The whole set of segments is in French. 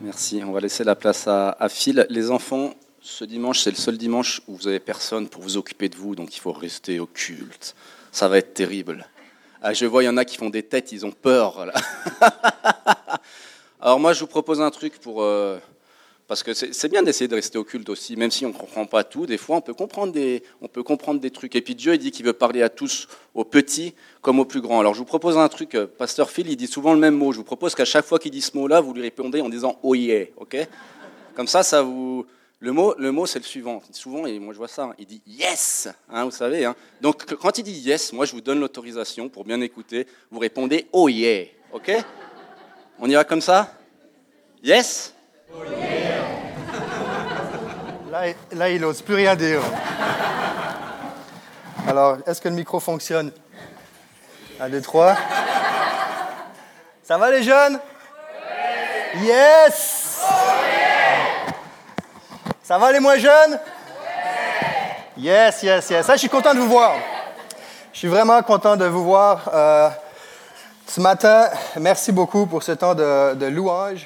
Merci. On va laisser la place à Phil. Les enfants, ce dimanche, c'est le seul dimanche où vous n'avez personne pour vous occuper de vous, donc il faut rester au culte. Ça va être terrible. Ah, je vois, il y en a qui font des têtes, ils ont peur. Là. Alors moi, je vous propose un truc parce que c'est bien d'essayer de rester au culte aussi, même si on ne comprend pas tout. Des fois, on peut comprendre des trucs. Et puis Dieu, il dit qu'il veut parler à tous, aux petits comme aux plus grands. Alors je vous propose un truc. Pasteur Phil, il dit souvent le même mot. Je vous propose qu'à chaque fois qu'il dit ce mot-là, vous lui répondez en disant « Oh yeah », ok ? Comme ça vous... Le mot, c'est le suivant. Souvent, et moi je vois ça, il dit « Yes », vous savez. Donc quand il dit « Yes », moi je vous donne l'autorisation pour bien écouter. Vous répondez « Oh yeah », ok ? On y va comme ça ? Yes ? Oh yeah ! Là, il n'ose plus rien dire. Alors, est-ce que le micro fonctionne? 1, 2, 3. Ça va les jeunes? Oui. Yes! Oui. Ça va les moins jeunes? Oui. Yes. Ça, je suis content de vous voir. Je suis vraiment content de vous voir. Ce matin, merci beaucoup pour ce temps de louange.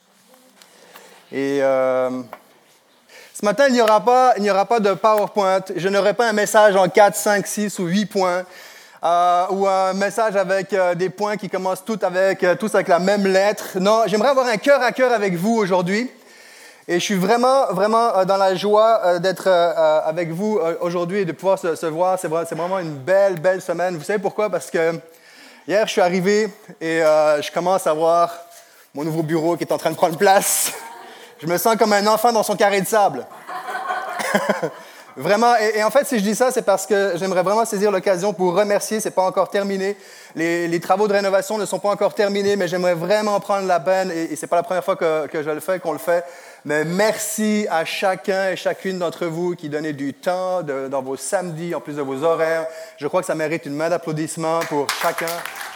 Et ce matin, il n'y aura pas de PowerPoint. Je n'aurai pas un message en 4, 5, 6 ou 8 points. Ou un message avec des points qui commencent tous avec la même lettre. Non, j'aimerais avoir un cœur à cœur avec vous aujourd'hui. Et je suis vraiment dans la joie d'être avec vous aujourd'hui et de pouvoir se voir. C'est vraiment une belle semaine. Vous savez pourquoi? Parce que hier, je suis arrivé et je commence à voir mon nouveau bureau qui est en train de prendre place. Je me sens comme un enfant dans son carré de sable. Vraiment, et en fait, si je dis ça, c'est parce que j'aimerais vraiment saisir l'occasion pour remercier. C'est pas encore terminé. Les travaux de rénovation ne sont pas encore terminés, mais j'aimerais vraiment prendre la peine, et c'est pas la première fois que je le fais, qu'on le fait. Mais merci à chacun et chacune d'entre vous qui donnez du temps dans vos samedis, en plus de vos horaires. Je crois que ça mérite une main d'applaudissement pour chacun.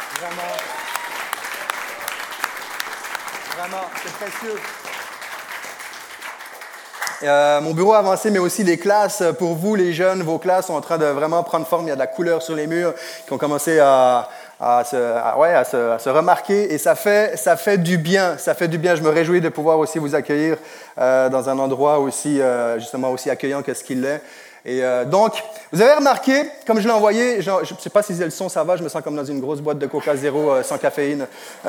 Vraiment, c'est précieux. Mon bureau a avancé, mais aussi les classes. Pour vous, les jeunes, vos classes sont en train de vraiment prendre forme. Il y a de la couleur sur les murs qui ont commencé à se remarquer. Et ça fait du bien. Ça fait du bien. Je me réjouis de pouvoir aussi vous accueillir dans un endroit aussi, justement, aussi accueillant que ce qu'il est. Et donc, vous avez remarqué, comme je l'ai envoyé, je ne sais pas si le son ça va, je me sens comme dans une grosse boîte de Coca Zéro sans caféine.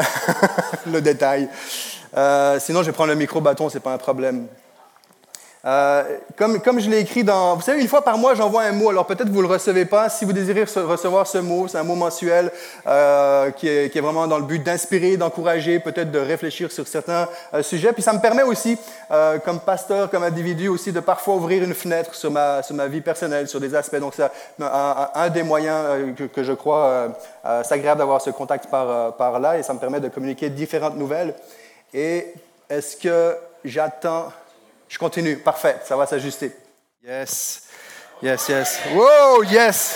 Le détail. Sinon, je vais prendre le micro-bâton, c'est pas un problème. Comme je l'ai écrit dans... Vous savez, une fois par mois, j'envoie un mot. Alors peut-être que vous ne le recevez pas. Si vous désirez recevoir ce mot, c'est un mot mensuel qui est vraiment dans le but d'inspirer, d'encourager, peut-être de réfléchir sur certains sujets. Puis ça me permet aussi, comme pasteur, comme individu, aussi de parfois ouvrir une fenêtre sur ma vie personnelle, sur des aspects. Donc c'est un des moyens que je crois c'est agréable d'avoir ce contact par là. Et ça me permet de communiquer différentes nouvelles. Et est-ce que j'attends... Je continue. Parfait. Ça va s'ajuster. Yes. Wow, yes.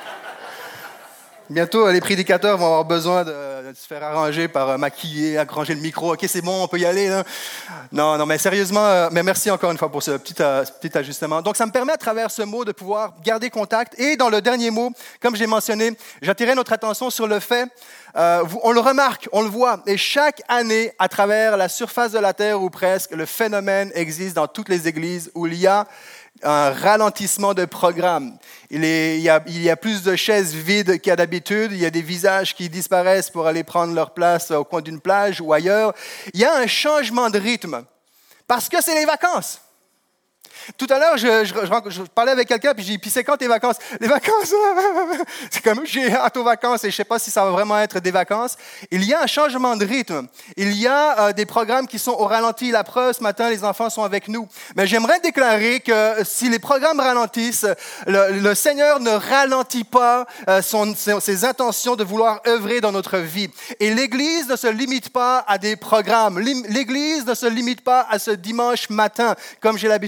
Bientôt, les prédicateurs vont avoir besoin de se faire arranger par maquiller, arranger le micro. OK, c'est bon, on peut y aller. Là. Non, mais sérieusement, mais merci encore une fois pour ce petit ajustement. Donc, ça me permet à travers ce mot de pouvoir garder contact. Et dans le dernier mot, comme j'ai mentionné, j'attirais notre attention sur le fait, on le remarque, on le voit, et chaque année, à travers la surface de la Terre ou presque, le phénomène existe dans toutes les églises où il y a un ralentissement de programme. Il y a plus de chaises vides qu'à d'habitude. Il y a des visages qui disparaissent pour aller prendre leur place au coin d'une plage ou ailleurs. Il y a un changement de rythme parce que c'est les vacances. Tout à l'heure, je parlais avec quelqu'un, puis j'ai dit, puis c'est quand tes vacances? Les vacances, c'est comme, j'ai hâte aux vacances, et je ne sais pas si ça va vraiment être des vacances. Il y a un changement de rythme. Il y a des programmes qui sont au ralenti. La preuve, ce matin, les enfants sont avec nous. Mais j'aimerais déclarer que si les programmes ralentissent, le Seigneur ne ralentit pas ses intentions de vouloir œuvrer dans notre vie. Et l'Église ne se limite pas à des programmes. L'Église ne se limite pas à ce dimanche matin, comme j'ai l'habitude de le mentionner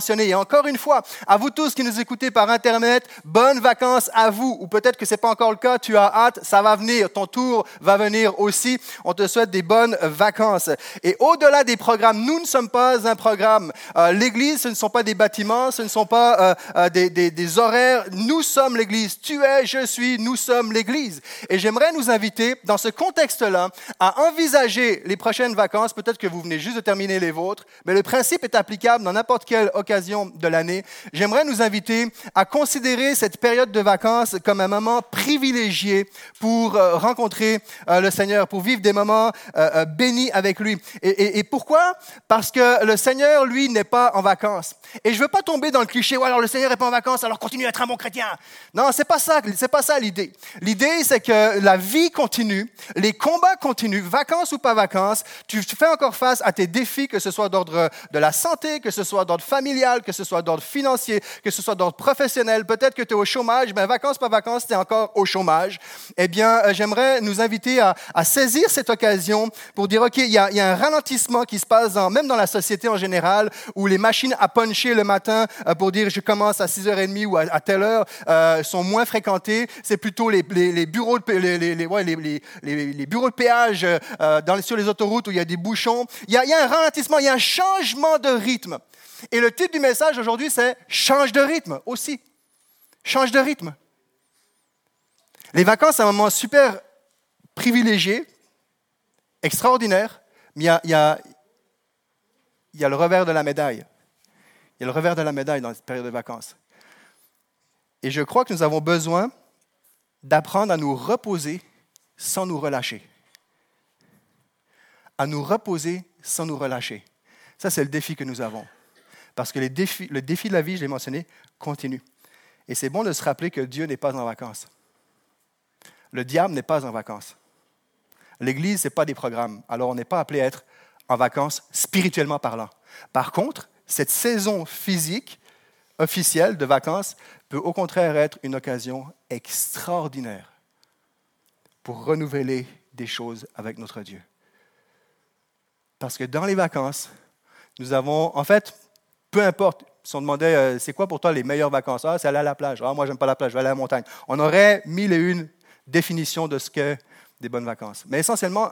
mentionné. Et encore une fois, à vous tous qui nous écoutez par Internet, bonnes vacances à vous. Ou peut-être que ce n'est pas encore le cas, tu as hâte, ça va venir, ton tour va venir aussi. On te souhaite des bonnes vacances. Et au-delà des programmes, nous ne sommes pas un programme. L'Église, ce ne sont pas des bâtiments, ce ne sont pas des horaires. Nous sommes l'Église. Tu es, je suis, nous sommes l'Église. Et j'aimerais nous inviter, dans ce contexte-là, à envisager les prochaines vacances. Peut-être que vous venez juste de terminer les vôtres, mais le principe est applicable dans n'importe quelle occasion de l'année. J'aimerais nous inviter à considérer cette période de vacances comme un moment privilégié pour rencontrer le Seigneur, pour vivre des moments bénis avec lui. Et pourquoi? Parce que le Seigneur, lui, n'est pas en vacances. Et je ne veux pas tomber dans le cliché, alors le Seigneur n'est pas en vacances, alors continue à être un bon chrétien. Non, c'est pas ça l'idée. L'idée, c'est que la vie continue, les combats continuent, vacances ou pas vacances, tu fais encore face à tes défis, que ce soit d'ordre de la santé, que ce soit d'ordre familial, que ce soit d'ordre financier, que ce soit d'ordre professionnel. Peut-être que tu es au chômage, mais vacances, pas vacances, tu es encore au chômage. Eh bien, j'aimerais nous inviter à saisir cette occasion pour dire, OK, il y a un ralentissement qui se passe même dans la société en général, où les machines à puncher le matin pour dire je commence à 6h30 ou à telle heure sont moins fréquentées. C'est plutôt les bureaux les bureaux de péage sur les autoroutes où il y a des bouchons. Il y a un ralentissement, il y a un changement de rythme. Et le titre du message aujourd'hui, c'est « Change de rythme » aussi. Change de rythme. Les vacances, c'est un moment super privilégié, extraordinaire, mais il y a le revers de la médaille. Il y a le revers de la médaille dans cette période de vacances. Et je crois que nous avons besoin d'apprendre à nous reposer sans nous relâcher. À nous reposer sans nous relâcher. Ça, c'est le défi que nous avons. Parce que le défi de la vie, je l'ai mentionné, continue. Et c'est bon de se rappeler que Dieu n'est pas en vacances. Le diable n'est pas en vacances. L'Église, ce n'est pas des programmes. Alors, on n'est pas appelé à être en vacances spirituellement parlant. Par contre, cette saison physique officielle de vacances peut au contraire être une occasion extraordinaire pour renouveler des choses avec notre Dieu. Parce que dans les vacances, nous avons, en fait, peu importe, si on demandait c'est quoi pour toi les meilleures vacances? C'est aller à la plage. Moi, j'aime pas la plage, je vais aller à la montagne. On aurait 1001 définitions de ce qu'est des bonnes vacances. Mais essentiellement,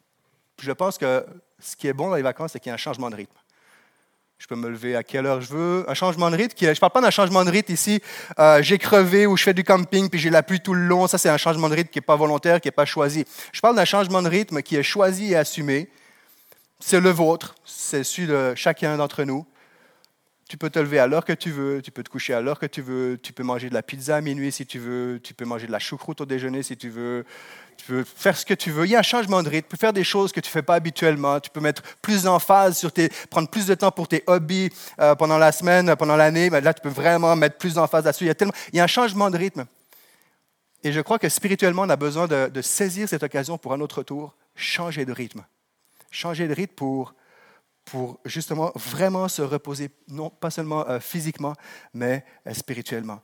je pense que ce qui est bon dans les vacances, c'est qu'il y a un changement de rythme. Je peux me lever à quelle heure je veux. Un changement de rythme, je ne parle pas d'un changement de rythme ici, j'ai crevé ou je fais du camping puis j'ai la pluie tout le long. Ça, c'est un changement de rythme qui n'est pas volontaire, qui n'est pas choisi. Je parle d'un changement de rythme qui est choisi et assumé. C'est le vôtre, c'est celui de chacun d'entre nous. Tu peux te lever à l'heure que tu veux, tu peux te coucher à l'heure que tu veux, tu peux manger de la pizza à minuit si tu veux, tu peux manger de la choucroute au déjeuner si tu veux faire ce que tu veux. Il y a un changement de rythme, tu peux faire des choses que tu ne fais pas habituellement, tu peux mettre plus d'emphase prendre plus de temps pour tes hobbies pendant la semaine, pendant l'année, mais là tu peux vraiment mettre plus d'emphase là-dessus. Il y a un changement de rythme. Et je crois que spirituellement, on a besoin de saisir cette occasion pour à notre tour changer de rythme. Changer de rythme pour justement vraiment se reposer, non pas seulement physiquement, mais spirituellement.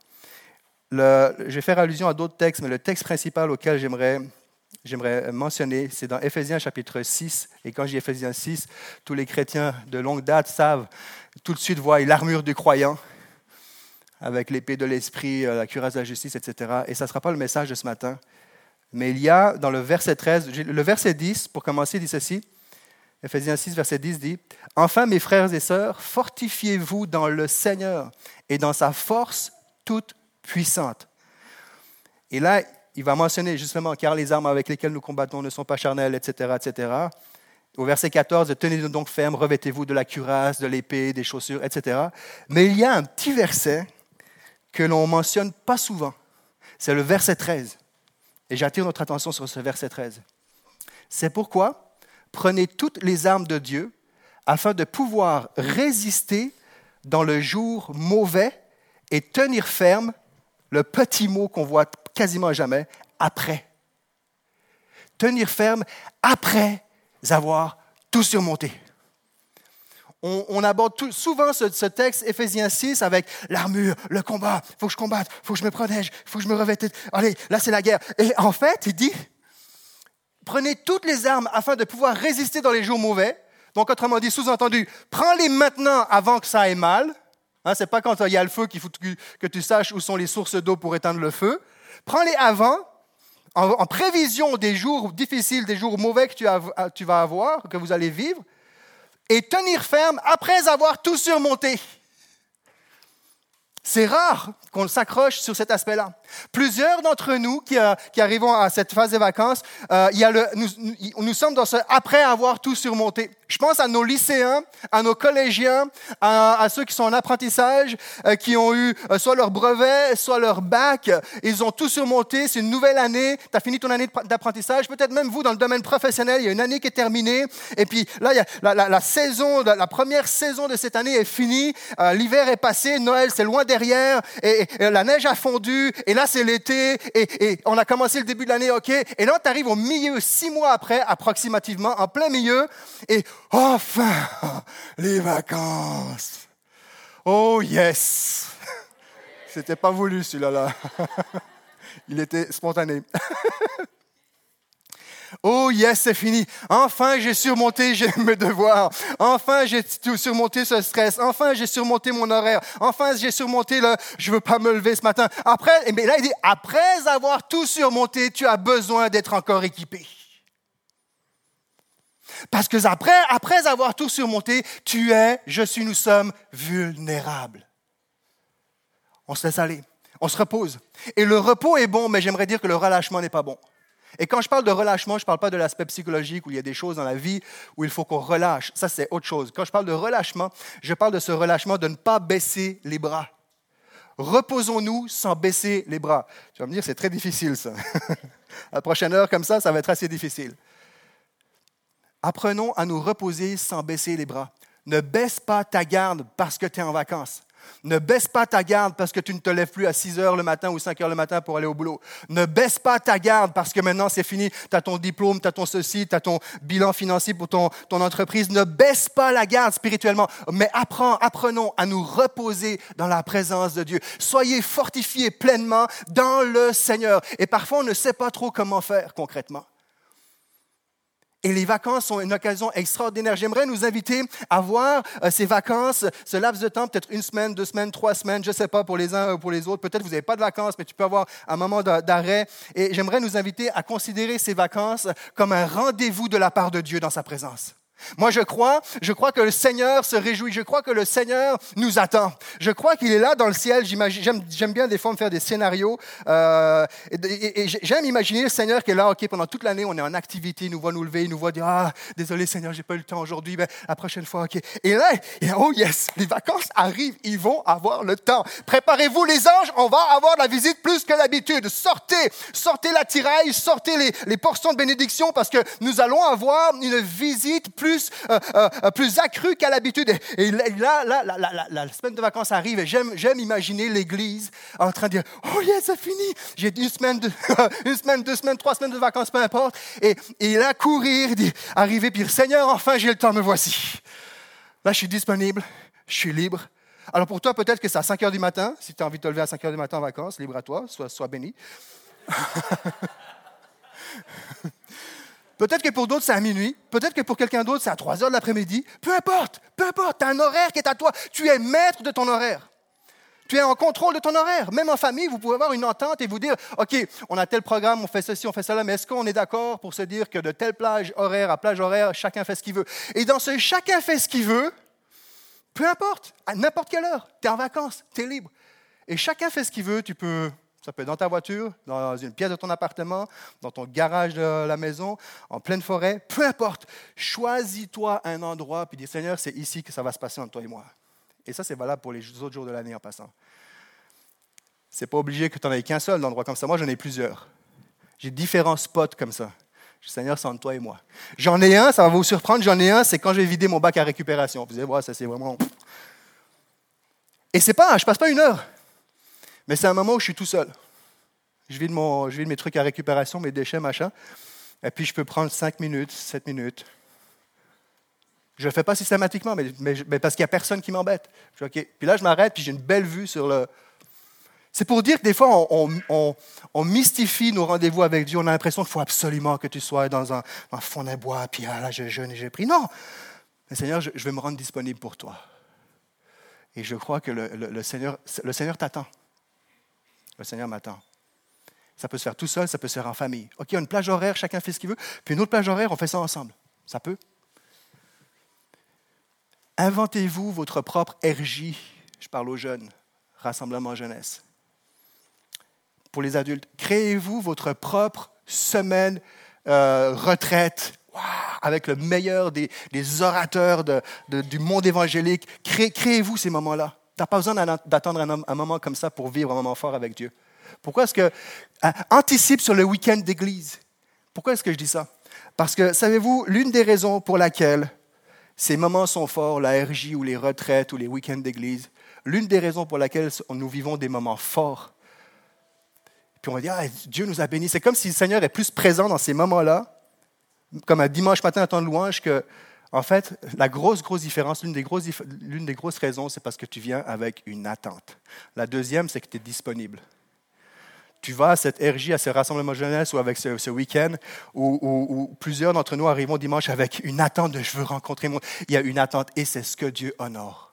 Je vais faire allusion à d'autres textes, mais le texte principal auquel j'aimerais mentionner, c'est dans Éphésiens chapitre 6. Et quand je dis Éphésiens 6, tous les chrétiens de longue date savent, tout de suite voient l'armure du croyant, avec l'épée de l'esprit, la cuirasse de la justice, etc. Et ça ne sera pas le message de ce matin. Mais il y a dans le verset 13, le verset 10, pour commencer, dit ceci. Éphésiens 6, verset 10 dit « Enfin, mes frères et sœurs, fortifiez-vous dans le Seigneur et dans sa force toute puissante. » Et là, il va mentionner justement « Car les armes avec lesquelles nous combattons ne sont pas charnelles, etc. etc. » Au verset 14, « Tenez-vous donc ferme, revêtez-vous de la cuirasse, de l'épée, des chaussures, etc. » Mais il y a un petit verset que l'on ne mentionne pas souvent. C'est le verset 13. Et j'attire notre attention sur ce verset 13. C'est pourquoi prenez toutes les armes de Dieu afin de pouvoir résister dans le jour mauvais et tenir ferme, le petit mot qu'on voit quasiment jamais, après. Tenir ferme après avoir tout surmonté. On aborde souvent ce texte, Éphésiens 6, avec l'armure, le combat. Il faut que je combatte, il faut que je me protège, il faut que je me revête. Allez, là c'est la guerre. Et en fait, il dit, prenez toutes les armes afin de pouvoir résister dans les jours mauvais. Donc, autrement dit, sous-entendu, prends-les maintenant avant que ça aille mal. Ce n'est pas quand il y a le feu qu'il faut que tu saches où sont les sources d'eau pour éteindre le feu. Prends-les avant, en prévision des jours difficiles, des jours mauvais que tu vas avoir, que vous allez vivre, et tenir ferme après avoir tout surmonté. C'est rare qu'on s'accroche sur cet aspect-là. Plusieurs d'entre nous qui arrivons à cette phase des vacances, nous sommes dans ce après avoir tout surmonté. Je pense à nos lycéens, à nos collégiens, à ceux qui sont en apprentissage, qui ont eu soit leur brevet, soit leur bac. Ils ont tout surmonté. C'est une nouvelle année. Tu as fini ton année d'apprentissage. Peut-être même vous, dans le domaine professionnel, il y a une année qui est terminée. Et puis là, il y a la première saison de cette année est finie. L'hiver est passé. Noël, c'est loin derrière. Et la neige a fondu. Et là, c'est l'été. Et on a commencé le début de l'année, OK. Et là, tu arrives au milieu, 6 mois après, approximativement, en plein milieu. Et enfin, les vacances. Oh yes. C'était pas voulu celui-là. Là. Il était spontané. Oh yes, c'est fini. Enfin, j'ai surmonté mes devoirs. Enfin, j'ai surmonté ce stress. Enfin, j'ai surmonté mon horaire. Enfin, j'ai surmonté je veux pas me lever ce matin. Après, mais là, il dit, après avoir tout surmonté, tu as besoin d'être encore équipé. Parce que après avoir tout surmonté, nous sommes vulnérables. On se laisse aller. On se repose. Et le repos est bon, mais j'aimerais dire que le relâchement n'est pas bon. Et quand je parle de relâchement, je ne parle pas de l'aspect psychologique où il y a des choses dans la vie où il faut qu'on relâche. Ça, c'est autre chose. Quand je parle de relâchement, je parle de ce relâchement de ne pas baisser les bras. Reposons-nous sans baisser les bras. Tu vas me dire, c'est très difficile, ça. À la prochaine heure, comme ça va être assez difficile. Apprenons à nous reposer sans baisser les bras. Ne baisse pas ta garde parce que tu es en vacances. Ne baisse pas ta garde parce que tu ne te lèves plus à 6 heures le matin ou 5 heures le matin pour aller au boulot. Ne baisse pas ta garde parce que maintenant c'est fini. Tu as ton diplôme, tu as ton ceci, tu as ton bilan financier pour ton entreprise. Ne baisse pas la garde spirituellement, mais apprenons à nous reposer dans la présence de Dieu. Soyez fortifiés pleinement dans le Seigneur. Et parfois, on ne sait pas trop comment faire concrètement. Et les vacances sont une occasion extraordinaire. J'aimerais nous inviter à voir ces vacances, ce laps de temps, peut-être 1 semaine, 2 semaines, 3 semaines, je ne sais pas pour les uns ou pour les autres. Peut-être que vous n'avez pas de vacances, mais tu peux avoir un moment d'arrêt. Et j'aimerais nous inviter à considérer ces vacances comme un rendez-vous de la part de Dieu dans sa présence. Moi, je crois que le Seigneur se réjouit. Je crois que le Seigneur nous attend. Je crois qu'il est là dans le ciel. J'aime bien des fois me faire des scénarios. Et j'aime imaginer le Seigneur qui est là, OK, pendant toute l'année, on est en activité, il nous voit nous lever, il nous voit dire, désolé Seigneur, j'ai pas eu le temps aujourd'hui, la prochaine fois, OK. Et là, oh yes, les vacances arrivent, ils vont avoir le temps. Préparez-vous les anges, on va avoir la visite plus que d'habitude. Sortez l'attirail, sortez les portions de bénédiction parce que nous allons avoir une visite plus accrue qu'à l'habitude. Et là, la semaine de vacances arrive et j'aime imaginer l'Église en train de dire, oh yes, c'est fini. J'ai 1 semaine, 2 semaines, 3 semaines de vacances, peu importe. Et là, courir, arriver, puis Seigneur, enfin, j'ai le temps, me voici. Là, je suis disponible, je suis libre. Alors pour toi, peut-être que c'est à 5 heures du matin. Si tu as envie de te lever à 5 heures du matin en vacances, libre à toi, sois béni. Peut-être que pour d'autres, c'est à minuit. Peut-être que pour quelqu'un d'autre, c'est à 3 heures de l'après-midi. Peu importe. Tu as un horaire qui est à toi. Tu es maître de ton horaire. Tu es en contrôle de ton horaire. Même en famille, vous pouvez avoir une entente et vous dire, OK, on a tel programme, on fait ceci, on fait cela, mais est-ce qu'on est d'accord pour se dire que de telle plage horaire à plage horaire, chacun fait ce qu'il veut? Et dans ce chacun fait ce qu'il veut, peu importe, à n'importe quelle heure, tu es en vacances, tu es libre. Et chacun fait ce qu'il veut, ça peut être dans ta voiture, dans une pièce de ton appartement, dans ton garage de la maison, en pleine forêt, peu importe. Choisis-toi un endroit, puis dis, Seigneur, c'est ici que ça va se passer entre toi et moi. Et ça, c'est valable pour les autres jours de l'année en passant. Ce n'est pas obligé que tu n'en aies qu'un seul d'endroit comme ça. Moi, j'en ai plusieurs. J'ai différents spots comme ça. Seigneur, c'est entre toi et moi. J'en ai un, ça va vous surprendre, c'est quand je vais vider mon bac à récupération. Vous allez voir, ça c'est vraiment... Et je ne passe pas 1 heure. Mais c'est un moment où je suis tout seul. Je vide mes trucs à récupération, mes déchets, machin. Et puis, je peux prendre 5 minutes, 7 minutes. Je ne le fais pas systématiquement, mais parce qu'il n'y a personne qui m'embête. Je dis, OK. Puis là, je m'arrête, puis j'ai une belle vue sur le... C'est pour dire que des fois, on mystifie nos rendez-vous avec Dieu. On a l'impression qu'il faut absolument que tu sois dans le fond d'un bois, puis là, je jeûne et j'ai pris. Non! Mais Seigneur, je vais me rendre disponible pour toi. Et je crois que le Seigneur t'attend. Le Seigneur m'attend. Ça peut se faire tout seul, ça peut se faire en famille. OK, une plage horaire, chacun fait ce qu'il veut. Puis une autre plage horaire, on fait ça ensemble. Ça peut. Inventez-vous votre propre RJ. Je parle aux jeunes, rassemblement jeunesse. Pour les adultes, créez-vous votre propre semaine retraite. Wow, avec le meilleur des orateurs du monde évangélique. Créez-vous ces moments-là. Tu n'as pas besoin d'attendre un moment comme ça pour vivre un moment fort avec Dieu. Pourquoi est-ce que... anticipe sur le week-end d'église. Pourquoi est-ce que je dis ça? Parce que, savez-vous, l'une des raisons pour laquelle ces moments sont forts, la RJ ou les retraites ou les week-ends d'église, l'une des raisons pour laquelle nous vivons des moments forts, puis on va dire, Dieu nous a bénis. C'est comme si le Seigneur est plus présent dans ces moments-là, comme un dimanche matin à temps de louange, que, en fait, la grosse différence, l'une des grosses raisons, c'est parce que tu viens avec une attente. La deuxième, c'est que tu es disponible. Tu vas à cette RJ, à ce rassemblement jeunesse ou avec ce week-end où plusieurs d'entre nous arrivons dimanche avec une attente de « je veux rencontrer mon... » Il y a une attente et c'est ce que Dieu honore.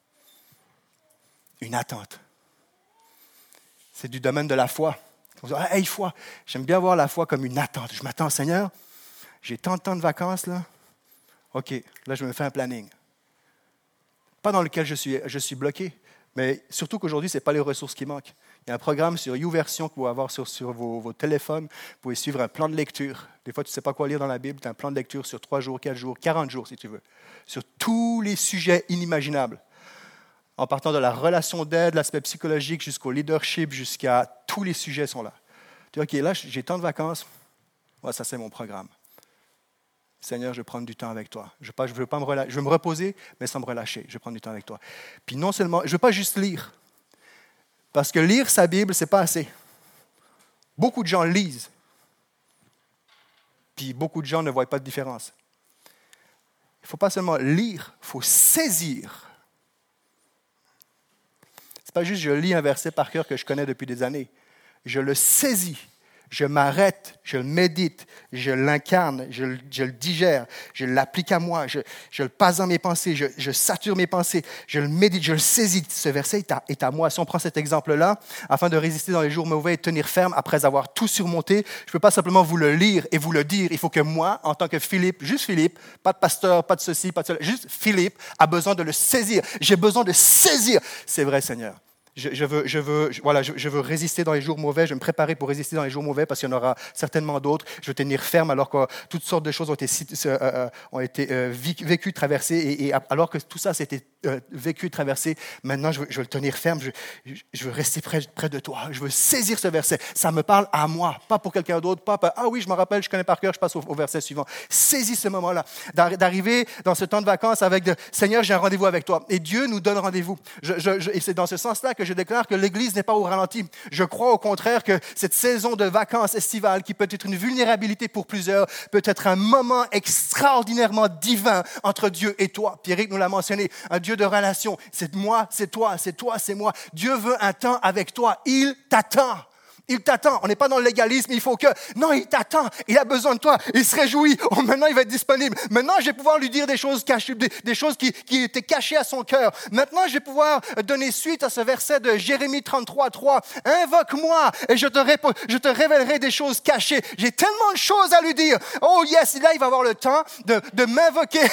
Une attente. C'est du domaine de la foi. On dit, hey, foi. J'aime bien voir la foi comme une attente. Je m'attends, Seigneur, j'ai tant de temps de vacances, là. OK, là, je me fais un planning. Pas dans lequel je suis bloqué, mais surtout qu'aujourd'hui, ce n'est pas les ressources qui manquent. Il y a un programme sur YouVersion que vous pouvez avoir sur vos téléphones. Vous pouvez suivre un plan de lecture. Des fois, tu ne sais pas quoi lire dans la Bible. Tu as un plan de lecture sur 3 jours, 4 jours, 40 jours, si tu veux. Sur tous les sujets inimaginables. En partant de la relation d'aide, l'aspect psychologique, jusqu'au leadership, jusqu'à tous les sujets sont là. Tu dis, OK, là, j'ai tant de vacances. Ouais, ça, c'est mon programme. Seigneur, je vais prendre du temps avec toi. Je veux me reposer, mais sans me relâcher. Je vais prendre du temps avec toi. Puis non seulement, je ne veux pas juste lire. Parce que lire sa Bible, ce n'est pas assez. Beaucoup de gens lisent. Puis beaucoup de gens ne voient pas de différence. Il ne faut pas seulement lire, il faut saisir. Ce n'est pas juste je lis un verset par cœur que je connais depuis des années. Je le saisis. Je m'arrête, je le médite, je l'incarne, je le digère, je l'applique à moi, je le passe dans mes pensées, je sature mes pensées, je le médite, je le saisis. Ce verset est à moi. Si on prend cet exemple-là, afin de résister dans les jours mauvais et de tenir ferme après avoir tout surmonté, je ne peux pas simplement vous le lire et vous le dire. Il faut que moi, en tant que Philippe, juste Philippe, pas de pasteur, pas de ceci, pas de cela, juste Philippe a besoin de le saisir. J'ai besoin de saisir. C'est vrai, Seigneur. Je veux résister dans les jours mauvais, je vais me préparer pour résister dans les jours mauvais parce qu'il y en aura certainement d'autres. Je veux tenir ferme alors que toutes sortes de choses ont été vécues, traversées. Et alors que tout ça s'était vécu, traversé, maintenant je veux le tenir ferme, je veux rester près de toi. Je veux saisir ce verset. Ça me parle à moi, pas pour quelqu'un d'autre. Ah oui, je me rappelle, je connais par cœur, je passe au verset suivant. Saisis ce moment-là, d'arriver dans ce temps de vacances avec Seigneur, j'ai un rendez-vous avec toi. Et Dieu nous donne rendez-vous. Et c'est dans ce sens-là que je déclare que l'Église n'est pas au ralenti. Je crois au contraire que cette saison de vacances estivales, qui peut être une vulnérabilité pour plusieurs, peut être un moment extraordinairement divin entre Dieu et toi. Pierrick nous l'a mentionné, un Dieu de relation. C'est moi, c'est toi, c'est toi, c'est moi. Dieu veut un temps avec toi. Il t'attend. Il t'attend. On n'est pas dans le légalisme, il faut que... Non, il t'attend. Il a besoin de toi. Il se réjouit. Oh, maintenant, il va être disponible. Maintenant, je vais pouvoir lui dire des choses cachées, des choses qui étaient cachées à son cœur. Maintenant, je vais pouvoir donner suite à ce verset de Jérémie 33:3. Invoque-moi et je te révélerai des choses cachées. J'ai tellement de choses à lui dire. Oh yes, là, il va avoir le temps de m'invoquer,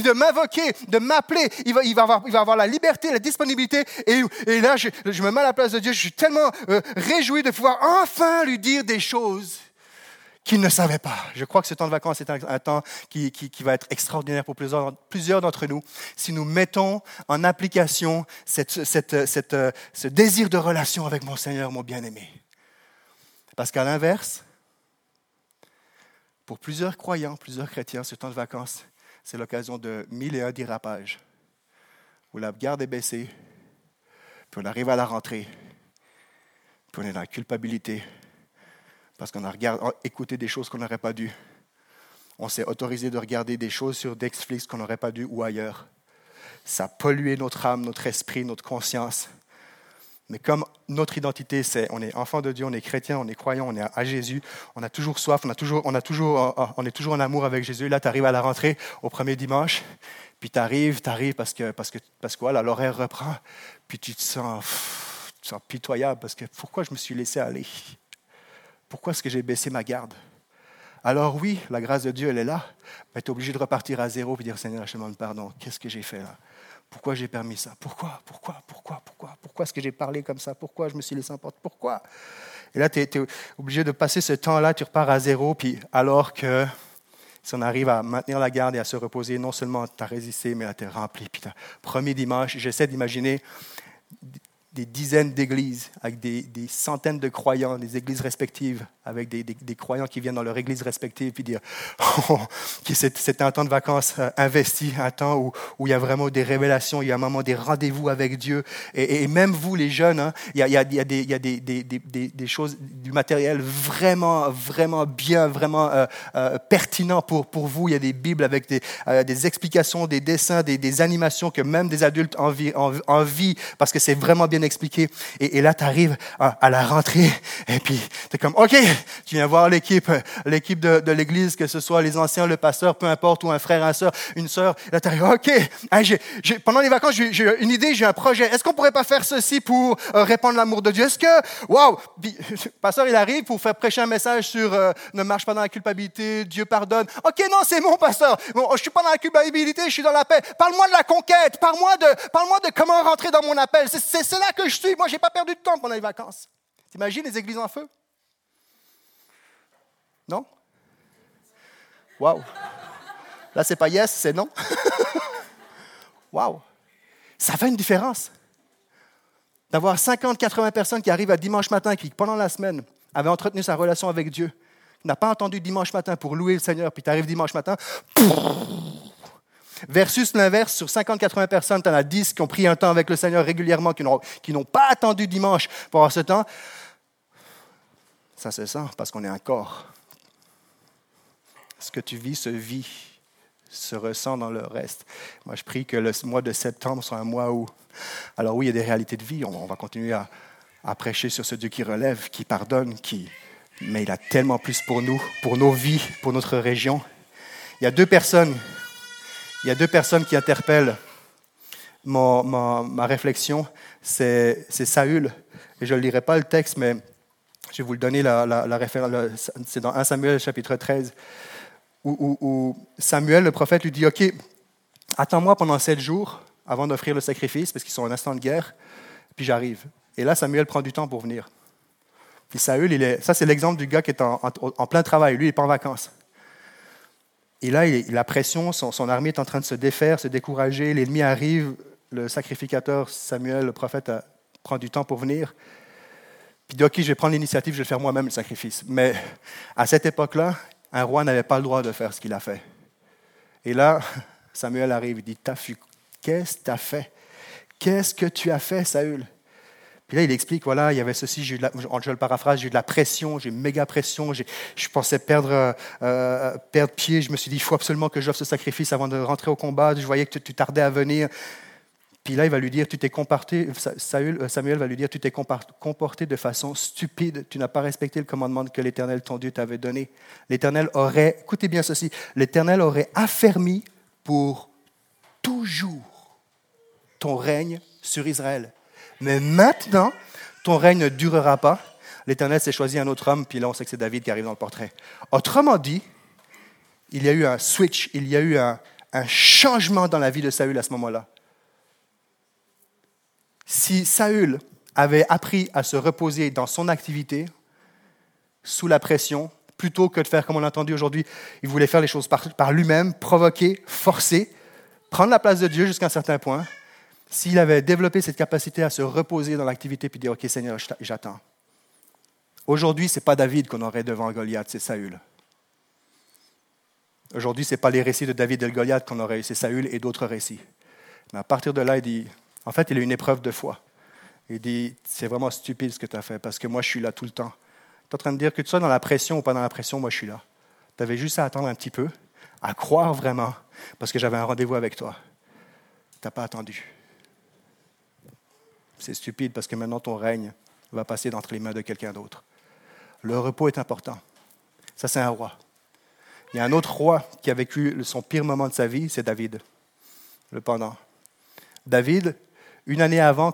de m'appeler. Il va avoir la liberté, la disponibilité. Et là, je me mets à la place de Dieu. Je suis tellement réjoui de pouvoir enfin lui dire des choses qu'il ne savait pas. Je crois que ce temps de vacances est un temps qui va être extraordinaire pour plusieurs d'entre nous si nous mettons en application ce désir de relation avec mon Seigneur, mon bien-aimé. Parce qu'à l'inverse, pour plusieurs croyants, plusieurs chrétiens, ce temps de vacances, c'est l'occasion de 1001 dérapages, où la garde est baissée, puis on arrive à la rentrée, puis on est dans la culpabilité parce qu'on a écouté des choses qu'on n'aurait pas dû. On s'est autorisé de regarder des choses sur Netflix qu'on n'aurait pas dû ou ailleurs. Ça a pollué notre âme, notre esprit, notre conscience. Mais comme notre identité, c'est on est enfant de Dieu, on est chrétien, on est croyant, on est à Jésus, on a toujours soif, on est toujours en amour avec Jésus. Là, tu arrives à la rentrée au premier dimanche, puis tu arrives parce que voilà, l'horaire reprend, puis tu te sens pitoyable parce que pourquoi je me suis laissé aller? Pourquoi est-ce que j'ai baissé ma garde? Alors oui, la grâce de Dieu, elle est là, mais tu es obligé de repartir à zéro et dire, Seigneur, je te demande pardon. Qu'est-ce que j'ai fait là? Pourquoi j'ai permis ça? Pourquoi est-ce que j'ai parlé comme ça? Pourquoi je me suis laissé emporter? Pourquoi? Et là, tu es obligé de passer ce temps-là, tu repars à zéro, puis alors que si on arrive à maintenir la garde et à se reposer, non seulement tu as résisté, mais là, tu es rempli. Puis premier dimanche, j'essaie d'imaginer des dizaines d'églises avec des centaines de croyants, des églises respectives, avec des croyants qui viennent dans leur église respective, puis dire que c'était un temps de vacances investi, un temps où il y a vraiment des révélations, il y a un moment des rendez-vous avec Dieu. Et même vous, les jeunes, hein, il y a des choses, du matériel vraiment, vraiment bien, vraiment pertinent pour vous. Il y a des Bibles avec des explications, des dessins, des animations que même des adultes envient parce que c'est vraiment bien expliqué. Et là, tu arrives à la rentrée et puis tu es comme, OK, tu viens voir l'équipe de l'église, que ce soit les anciens, le pasteur, peu importe, ou un frère, une sœur. Là, tu arrives, OK, pendant les vacances, j'ai une idée, j'ai un projet. Est-ce qu'on ne pourrait pas faire ceci pour répandre l'amour de Dieu? Est-ce que, wow, le pasteur, il arrive pour faire prêcher un message sur ne marche pas dans la culpabilité, Dieu pardonne. OK, non, c'est mon pasteur. Bon, je ne suis pas dans la culpabilité, je suis dans la paix. Parle-moi de la conquête, parle-moi de comment rentrer dans mon appel. C'est là que je suis. Moi, je n'ai pas perdu de temps pendant les vacances. T'imagines les églises en feu? Non? Wow. Là, c'est pas yes, c'est non. Wow. Ça fait une différence. D'avoir 50, 80 personnes qui arrivent à dimanche matin, qui pendant la semaine avaient entretenu sa relation avec Dieu, qui n'a pas entendu dimanche matin pour louer le Seigneur, puis tu arrives dimanche matin, versus l'inverse, sur 50, 80 personnes, tu en as 10 qui ont pris un temps avec le Seigneur régulièrement, qui n'ont pas attendu dimanche pour avoir ce temps. Ça se sent parce qu'on est un corps. Ce que tu vis se ressent dans le reste. Moi, je prie que le mois de septembre soit un mois où, alors oui, il y a des réalités de vie, on va continuer à prêcher sur ce Dieu qui relève, qui pardonne, mais il a tellement plus pour nous, pour nos vies, pour notre région. Il y a deux personnes qui interpellent ma réflexion. C'est Saül, et je ne lirai pas le texte, mais je vais vous le donner, la référence. C'est dans 1 Samuel, chapitre 13. Où Samuel, le prophète, lui dit, « OK, attends-moi pendant 7 jours avant d'offrir le sacrifice, parce qu'ils sont en instant de guerre, puis j'arrive. » Et là, Samuel prend du temps pour venir. Puis Saül, ça c'est l'exemple du gars qui est en plein travail. Lui, il n'est pas en vacances. Et là, la pression, son armée est en train de se défaire, se décourager. L'ennemi arrive, le sacrificateur Samuel, le prophète, prend du temps pour venir. Puis il dit, « OK, je vais prendre l'initiative, je vais faire moi-même le sacrifice. » Mais à cette époque-là, un roi n'avait pas le droit de faire ce qu'il a fait. Et là, Samuel arrive, il dit, « Qu'est-ce que tu as fait? Qu'est-ce que tu as fait, Saül? » Puis là, il explique, voilà, il y avait ceci, je le paraphrase, j'ai eu de la pression, j'ai eu une méga pression, je pensais perdre pied, je me suis dit, il faut absolument que j'offre ce sacrifice avant de rentrer au combat, je voyais que tu tardais à venir. Puis là, il va lui dire, Samuel va lui dire, tu t'es comporté de façon stupide, tu n'as pas respecté le commandement que l'Éternel, ton Dieu, t'avait donné. Écoutez bien ceci, l'Éternel aurait affermi pour toujours ton règne sur Israël. Mais maintenant, ton règne ne durera pas. L'Éternel s'est choisi un autre homme, puis là, on sait que c'est David qui arrive dans le portrait. Autrement dit, il y a eu un switch, il y a eu un changement dans la vie de Saül à ce moment-là. Si Saül avait appris à se reposer dans son activité, sous la pression, plutôt que de faire comme on l'a entendu aujourd'hui, il voulait faire les choses par lui-même, provoquer, forcer, prendre la place de Dieu jusqu'à un certain point. S'il avait développé cette capacité à se reposer dans l'activité puis dire « Ok Seigneur, j'attends ». Aujourd'hui, ce n'est pas David qu'on aurait devant Goliath, c'est Saül. Aujourd'hui, ce n'est pas les récits de David et de Goliath qu'on aurait eu, c'est Saül et d'autres récits. Mais à partir de là, il dit... En fait, il a une épreuve de foi. Il dit, c'est vraiment stupide ce que tu as fait, parce que moi, je suis là tout le temps. Tu es en train de dire que tu sois dans la pression ou pas dans la pression, moi, je suis là. Tu avais juste à attendre un petit peu, à croire vraiment, parce que j'avais un rendez-vous avec toi. Tu n'as pas attendu. c'est stupide parce que maintenant ton règne va passer entre les mains de quelqu'un d'autre. Le repos est important. Ça, c'est un roi. Il y a un autre roi qui a vécu son pire moment de sa vie, c'est David, le pendant. David, une année avant,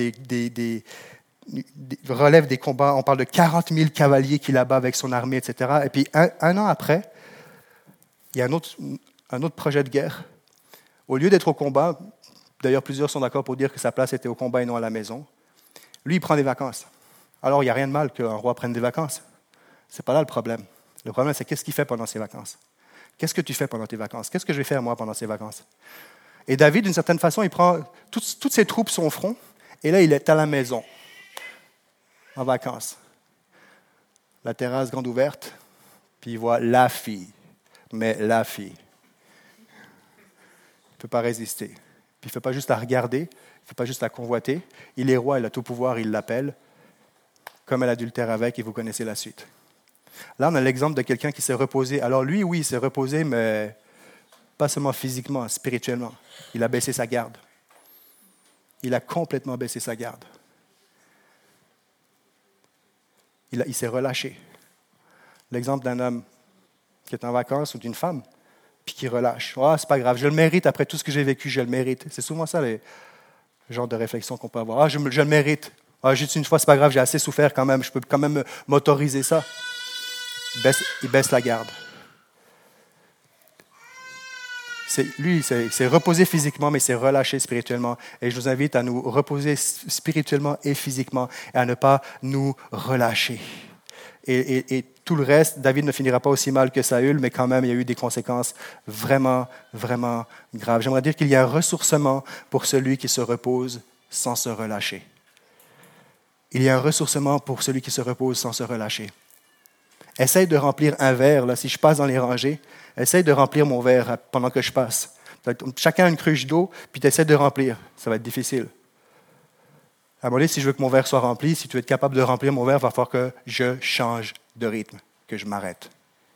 relève des combats. On parle de 40 000 cavaliers qu'il abat avec son armée, etc. Et puis, un an après, il y a un autre projet de guerre. Au lieu d'être au combat, d'ailleurs, plusieurs sont d'accord pour dire que sa place était au combat et non à la maison, lui, il prend des vacances. Alors, il n'y a rien de mal qu'un roi prenne des vacances. Ce n'est pas là le problème. Le problème, c'est qu'est-ce qu'il fait pendant ses vacances? Qu'est-ce que tu fais pendant tes vacances? Qu'est-ce que je vais faire, moi, pendant ces vacances? Et David, d'une certaine façon, il prend toutes ses troupes sur son front, et là, il est à la maison, en vacances. La terrasse grande ouverte, puis il voit la fille. Mais la fille. Il ne peut pas résister. Puis il ne fait pas juste la regarder, il ne fait pas juste la convoiter. Il est roi, il a tout pouvoir, il l'appelle. Comme elle adultère avec, et vous connaissez la suite. Là, on a l'exemple de quelqu'un qui s'est reposé. Alors lui, oui, il s'est reposé, mais pas seulement physiquement, spirituellement. Il a baissé sa garde. Il a complètement baissé sa garde. Il s'est relâché. L'exemple d'un homme qui est en vacances ou d'une femme, puis qui relâche. « Ah, c'est pas grave, je le mérite après tout ce que j'ai vécu, je le mérite. » C'est souvent ça, le genre de réflexion qu'on peut avoir. « Ah, je le mérite. Ah, juste une fois, c'est pas grave, j'ai assez souffert quand même, je peux quand même m'autoriser ça. » Il baisse la garde. Lui, il s'est reposé physiquement, mais il s'est relâché spirituellement. Et je vous invite à nous reposer spirituellement et physiquement et à ne pas nous relâcher. Et tout le reste, David ne finira pas aussi mal que Saül, mais quand même, il y a eu des conséquences vraiment, vraiment graves. J'aimerais dire qu'il y a un ressourcement pour celui qui se repose sans se relâcher. Il y a un ressourcement pour celui qui se repose sans se relâcher. Essaye de remplir un verre, là, si je passe dans les rangées, essaye de remplir mon verre pendant que je passe. Chacun a une cruche d'eau, puis tu essaies de remplir. Ça va être difficile. À un moment donné, si je veux que mon verre soit rempli, si tu veux être capable de remplir mon verre, il va falloir que je change de rythme, que je m'arrête.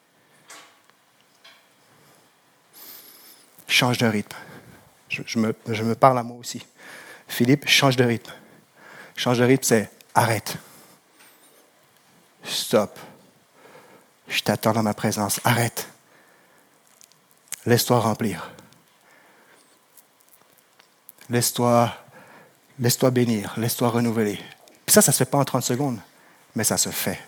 Change de rythme. Je me parle à moi aussi. Philippe, change de rythme. Change de rythme, c'est arrête. Stop. Je t'attends dans ma présence. Arrête. Laisse-toi remplir. Laisse-toi bénir. Laisse-toi renouveler. Puis ça ne se fait pas en 30 secondes, mais ça se fait.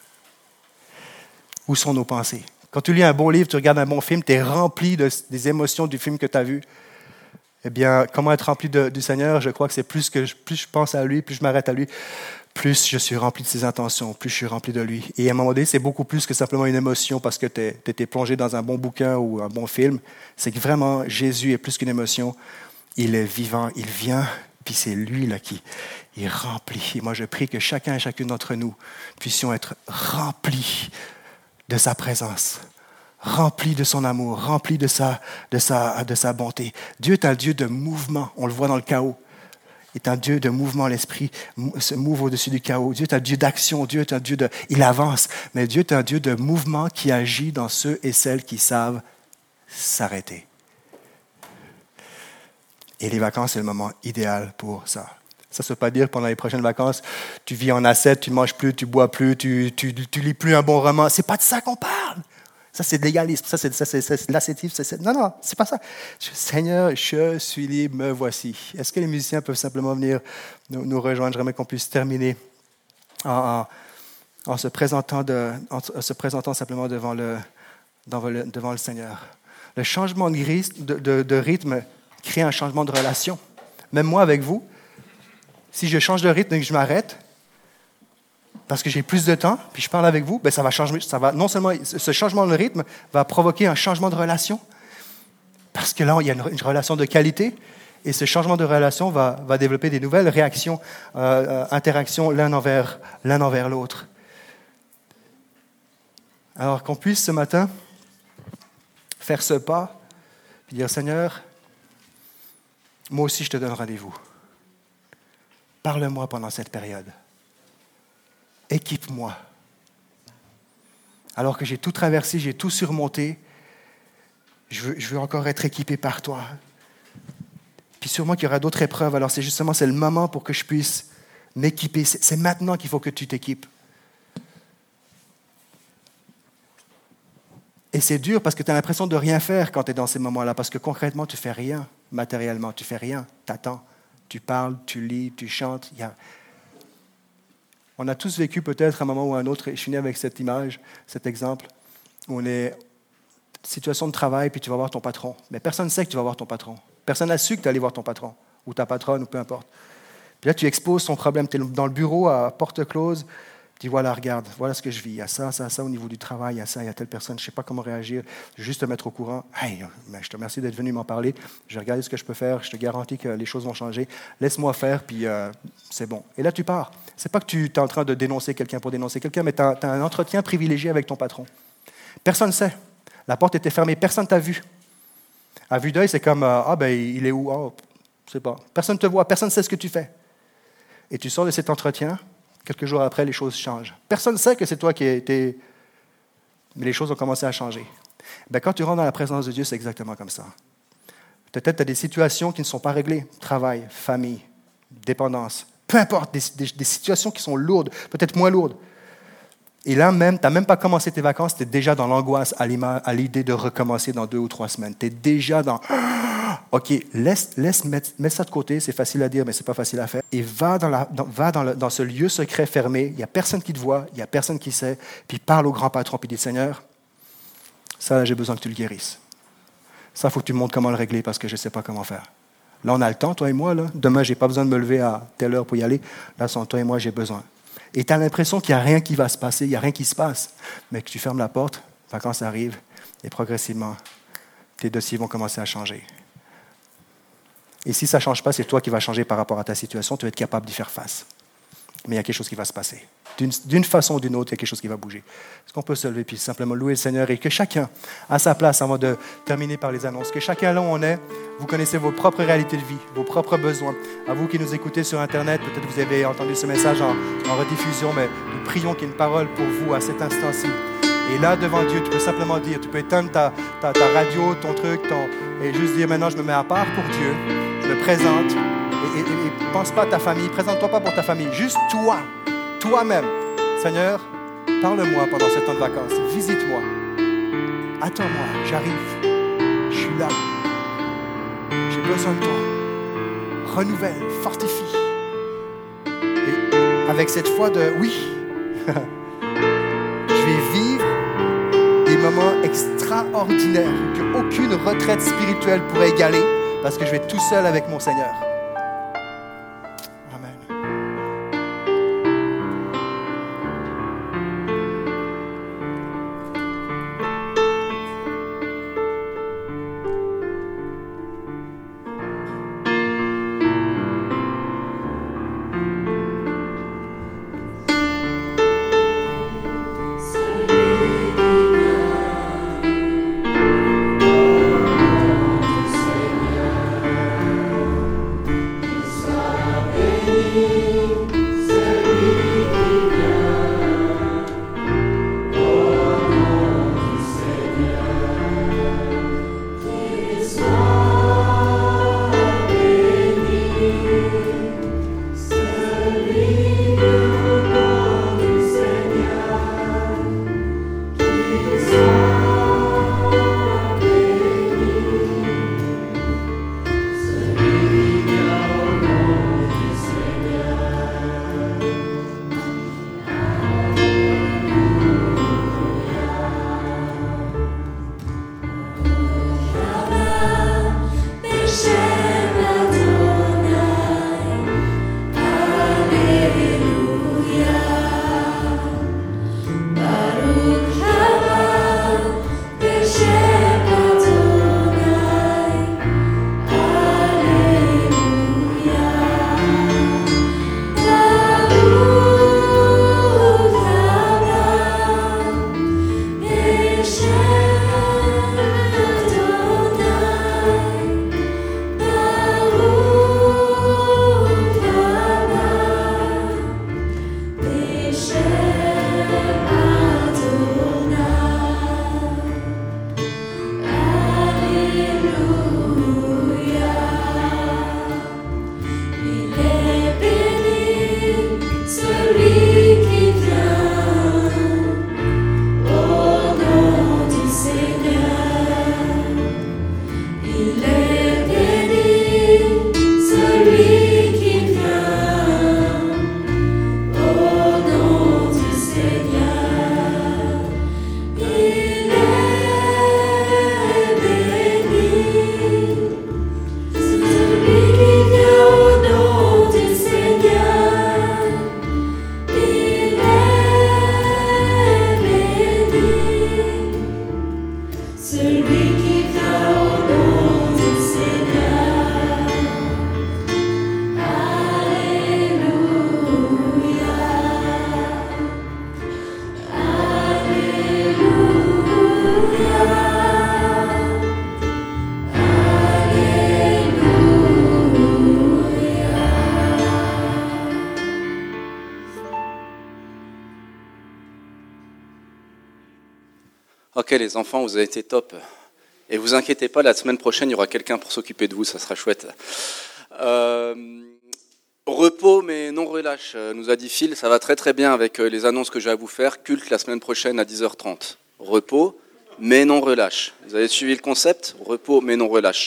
Où sont nos pensées? Quand tu lis un bon livre, tu regardes un bon film, tu es rempli des émotions du film que tu as vu. Eh bien, comment être rempli du Seigneur? Je crois que c'est plus je pense à lui, plus je m'arrête à lui, plus je suis rempli de ses intentions, plus je suis rempli de lui. Et à un moment donné, c'est beaucoup plus que simplement une émotion parce que tu étais plongé dans un bon bouquin ou un bon film. C'est que vraiment, Jésus est plus qu'une émotion. Il est vivant, il vient, puis c'est lui là qui est rempli. Et moi, je prie que chacun et chacune d'entre nous puissions être remplis de sa présence, remplis de son amour, remplis de sa bonté. Dieu est un Dieu de mouvement, on le voit dans le chaos. Il est un Dieu de mouvement, l'Esprit se mouve au-dessus du chaos. Dieu est un Dieu d'action, Dieu est un Dieu il avance, mais Dieu est un Dieu de mouvement qui agit dans ceux et celles qui savent s'arrêter. Et les vacances, c'est le moment idéal pour ça. Ça ne veut pas dire que pendant les prochaines vacances, tu vis en ascète, tu ne manges plus, tu ne bois plus, tu lis plus un bon roman. Ce n'est pas de ça qu'on parle. Ça, c'est de l'égalisme. Ça, c'est de l'ascétisme. Non, c'est pas ça. Seigneur, je suis libre, me voici. Est-ce que les musiciens peuvent simplement venir nous rejoindre? J'aimerais qu'on puisse terminer en se présentant simplement devant le Seigneur. Le changement de rythme crée un changement de relation. Même moi, avec vous, si je change de rythme et que je m'arrête, parce que j'ai plus de temps, puis je parle avec vous, ben ça va changer. Non seulement ce changement de rythme va provoquer un changement de relation, parce que là, il y a une relation de qualité, et ce changement de relation va développer des nouvelles réactions, interactions l'un envers l'autre. Alors qu'on puisse ce matin faire ce pas, et dire Seigneur, moi aussi je te donne rendez-vous. Parle-moi pendant cette période. Équipe-moi. Alors que j'ai tout traversé, j'ai tout surmonté, je veux encore être équipé par toi. Puis sûrement qu'il y aura d'autres épreuves. Alors c'est le moment pour que je puisse m'équiper. C'est maintenant qu'il faut que tu t'équipes. Et c'est dur parce que tu as l'impression de rien faire quand tu es dans ces moments-là, parce que concrètement, tu ne fais rien matériellement, tu ne fais rien, tu attends, tu parles, tu lis, tu chantes. On a tous vécu peut-être un moment ou un autre, et je finis avec cette image, cet exemple, où on est en situation de travail, puis tu vas voir ton patron. Mais personne ne sait que tu vas voir ton patron. Personne n'a su que tu allais voir ton patron, ou ta patronne, ou peu importe. Puis là, tu exposes son problème, tu es dans le bureau à porte close. Tu dis, voilà, regarde, voilà ce que je vis. Il y a ça au niveau du travail, il y a ça, il y a telle personne, je ne sais pas comment réagir. Je vais juste te mettre au courant. Hey, je te remercie d'être venu m'en parler. Je vais regarder ce que je peux faire. Je te garantis que les choses vont changer. Laisse-moi faire, puis c'est bon. Et là, tu pars. Ce n'est pas que tu es en train de dénoncer quelqu'un pour dénoncer quelqu'un, mais tu as un entretien privilégié avec ton patron. Personne ne sait. La porte était fermée. Personne ne t'a vu. À vue d'œil, c'est comme, il est où? Oh, je ne sais pas. Personne ne te voit. Personne ne sait ce que tu fais. Et tu sors de cet entretien. Quelques jours après, les choses changent. Personne ne sait que c'est toi qui as été... Mais les choses ont commencé à changer. Quand tu rentres dans la présence de Dieu, c'est exactement comme ça. Peut-être tu as des situations qui ne sont pas réglées. Travail, famille, dépendance. Peu importe, des situations qui sont lourdes, peut-être moins lourdes. Et là même, tu n'as même pas commencé tes vacances, tu es déjà dans l'angoisse à l'idée de recommencer dans 2 ou 3 semaines. Tu es déjà dans... OK, mets ça de côté, c'est facile à dire, mais ce n'est pas facile à faire. Et va dans ce lieu secret fermé, il n'y a personne qui te voit, il n'y a personne qui sait, puis parle au grand patron, puis dis, Seigneur, ça, là, j'ai besoin que tu le guérisses. Ça, il faut que tu me montres comment le régler, parce que je ne sais pas comment faire. Là, on a le temps, toi et moi. Là. Demain, je n'ai pas besoin de me lever à telle heure pour y aller. Là, sans toi et moi, j'ai besoin. Et tu as l'impression qu'il n'y a rien qui va se passer, il n'y a rien qui se passe, mais que tu fermes la porte, vacances arrivent, et progressivement, tes dossiers vont commencer à changer. Et si ça ne change pas, c'est toi qui vas changer par rapport à ta situation. Tu vas être capable d'y faire face. Mais il y a quelque chose qui va se passer. D'une façon ou d'une autre, il y a quelque chose qui va bouger. Est-ce qu'on peut se lever et simplement louer le Seigneur et que chacun, à sa place, avant de terminer par les annonces, que chacun là où on est, vous connaissez vos propres réalités de vie, vos propres besoins. À vous qui nous écoutez sur Internet, peut-être que vous avez entendu ce message en rediffusion, mais nous prions qu'il y ait une parole pour vous à cet instant-ci. Et là, devant Dieu, tu peux simplement dire, tu peux éteindre ta radio, ton truc, et juste dire, maintenant, je me mets à part pour Dieu. Je me présente et pense pas à ta famille, présente-toi pas pour ta famille, juste toi-même. Seigneur, parle-moi pendant ce temps de vacances, visite-moi, attends-moi, j'arrive, je suis là, j'ai besoin de toi, renouvelle, fortifie. Et avec cette foi de oui, je vais vivre des moments extraordinaires qu'aucune retraite spirituelle pourrait égaler. Parce que je vais être tout seul avec mon Seigneur. Amen. les enfants, vous avez été top. Et vous inquiétez pas, la semaine prochaine, il y aura quelqu'un pour s'occuper de vous, ça sera chouette. Repos mais non relâche, nous a dit Phil, ça va très très bien avec les annonces que j'ai à vous faire. Culte la semaine prochaine à 10h30. Repos mais non relâche. Vous avez suivi le concept ? Repos mais non relâche.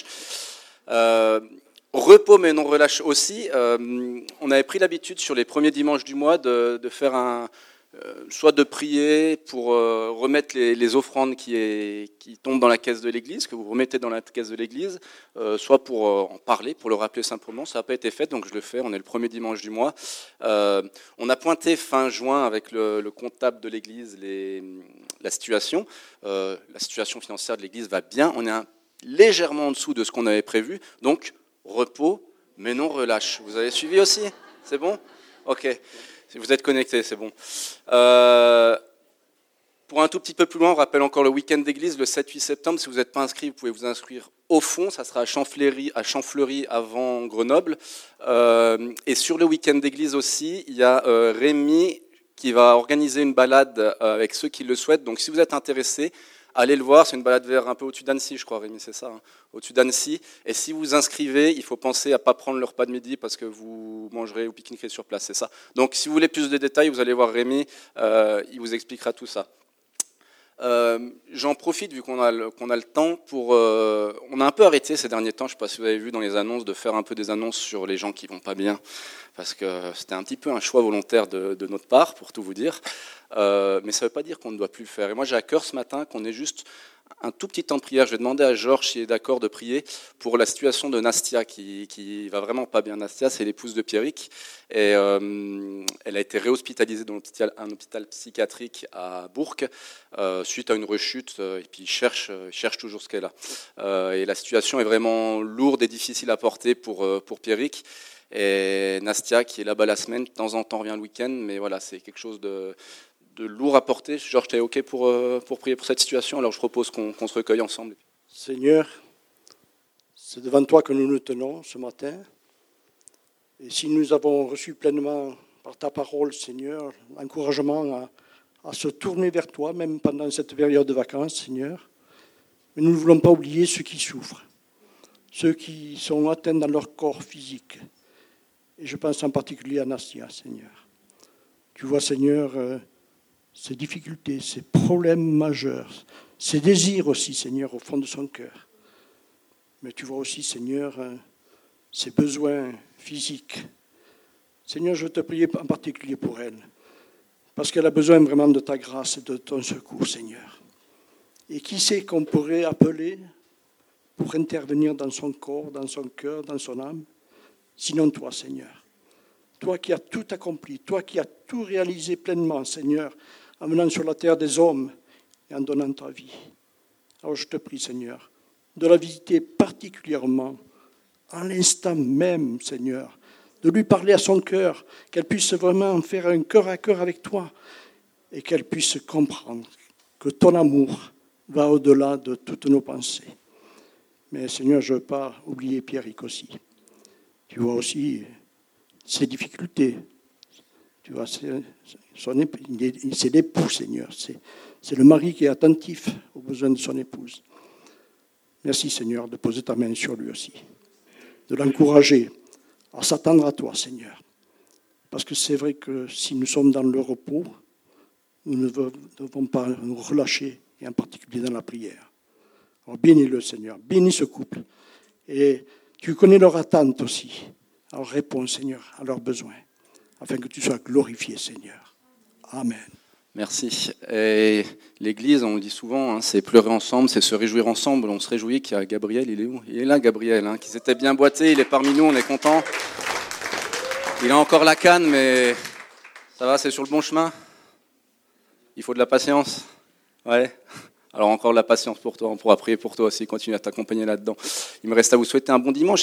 Repos mais non relâche aussi. On avait pris l'habitude sur les premiers dimanches du mois de faire soit de prier pour remettre les offrandes qui tombent dans la caisse de l'église, que vous remettez dans la caisse de l'église, soit pour en parler, pour le rappeler simplement. Ça n'a pas été fait, donc je le fais. On est le premier dimanche du mois. On a pointé fin juin avec le comptable de l'église la situation. La situation financière de l'église va bien. On est légèrement en dessous de ce qu'on avait prévu. Donc, repos, mais non relâche. Vous avez suivi aussi ? C'est bon ? Ok. Si vous êtes connectés, c'est bon. Pour un tout petit peu plus loin, on rappelle encore le week-end d'église, le 7-8 septembre. Si vous n'êtes pas inscrit, vous pouvez vous inscrire au fond. Ça sera à Champfleury avant Grenoble. Et sur le week-end d'église aussi, il y a Rémi qui va organiser une balade avec ceux qui le souhaitent. Donc si vous êtes intéressés, allez le voir. C'est une balade vers un peu au-dessus d'Annecy, je crois, Rémi, c'est ça, hein, au-dessus d'Annecy. Et si vous vous inscrivez, il faut penser à ne pas prendre le repas de midi parce que vous mangerez ou pique-niquerez sur place, c'est ça. Donc si vous voulez plus de détails, vous allez voir Rémi, il vous expliquera tout ça. J'en profite, vu qu'on a le temps, on a un peu arrêté ces derniers temps, je ne sais pas si vous avez vu dans les annonces, de faire un peu des annonces sur les gens qui ne vont pas bien, parce que c'était un petit peu un choix volontaire de notre part, pour tout vous dire. Mais ça ne veut pas dire qu'on ne doit plus le faire. Et moi, j'ai à cœur ce matin qu'on ait juste un tout petit temps de prière. Je vais demander à Georges s'il est d'accord de prier pour la situation de Nastia, qui va vraiment pas bien. Nastia, c'est l'épouse de Pierrick, et elle a été réhospitalisée dans un hôpital psychiatrique à Bourg suite à une rechute, et puis il cherche toujours ce qu'elle a. Et la situation est vraiment lourde et difficile à porter pour Pierrick. Et Nastia, qui est là-bas la semaine, de temps en temps revient le week-end, mais voilà, c'est quelque chose de lourd à porter. Georges, tu es OK pour prier pour cette situation? Alors je propose qu'on se recueille ensemble. Seigneur, c'est devant toi que nous nous tenons ce matin. Et si nous avons reçu pleinement par ta parole, Seigneur, l'encouragement à se tourner vers toi, même pendant cette période de vacances, Seigneur, mais nous ne voulons pas oublier ceux qui souffrent, ceux qui sont atteints dans leur corps physique. Et je pense en particulier à Nastia, Seigneur. Tu vois, Seigneur, ses difficultés, ses problèmes majeurs, ses désirs aussi, Seigneur, au fond de son cœur. Mais tu vois aussi, Seigneur, ses besoins physiques. Seigneur, je veux te prier en particulier pour elle, parce qu'elle a besoin vraiment de ta grâce et de ton secours, Seigneur. Et qui sait qu'on pourrait appeler pour intervenir dans son corps, dans son cœur, dans son âme, sinon toi, Seigneur. Toi qui as tout accompli, toi qui as tout réalisé pleinement, Seigneur, en venant sur la terre des hommes et en donnant ta vie. Alors je te prie, Seigneur, de la visiter particulièrement, à l'instant même, Seigneur, de lui parler à son cœur, qu'elle puisse vraiment faire un cœur à cœur avec toi et qu'elle puisse comprendre que ton amour va au-delà de toutes nos pensées. Mais Seigneur, je ne veux pas oublier Pierrick aussi. Tu vois aussi ses difficultés. Tu vois, c'est l'époux, Seigneur. C'est le mari qui est attentif aux besoins de son épouse. Merci, Seigneur, de poser ta main sur lui aussi, de l'encourager à s'attendre à toi, Seigneur. Parce que c'est vrai que si nous sommes dans le repos, nous ne devons pas nous relâcher, et en particulier dans la prière. Alors bénis-le, Seigneur, bénis ce couple. Et tu connais leur attente aussi. Alors réponds, Seigneur, à leurs besoins, afin que tu sois glorifié, Seigneur. Amen. Merci. Et l'Église, on le dit souvent, c'est pleurer ensemble, c'est se réjouir ensemble. On se réjouit qu'il y a Gabriel, il est où? Il est là, Gabriel, qui s'était bien boité, il est parmi nous, on est content. Il a encore la canne, mais ça va, c'est sur le bon chemin. Il faut de la patience. Ouais. Alors encore de la patience pour toi, on pourra prier pour toi aussi, continuer à t'accompagner là-dedans. Il me reste à vous souhaiter un bon dimanche.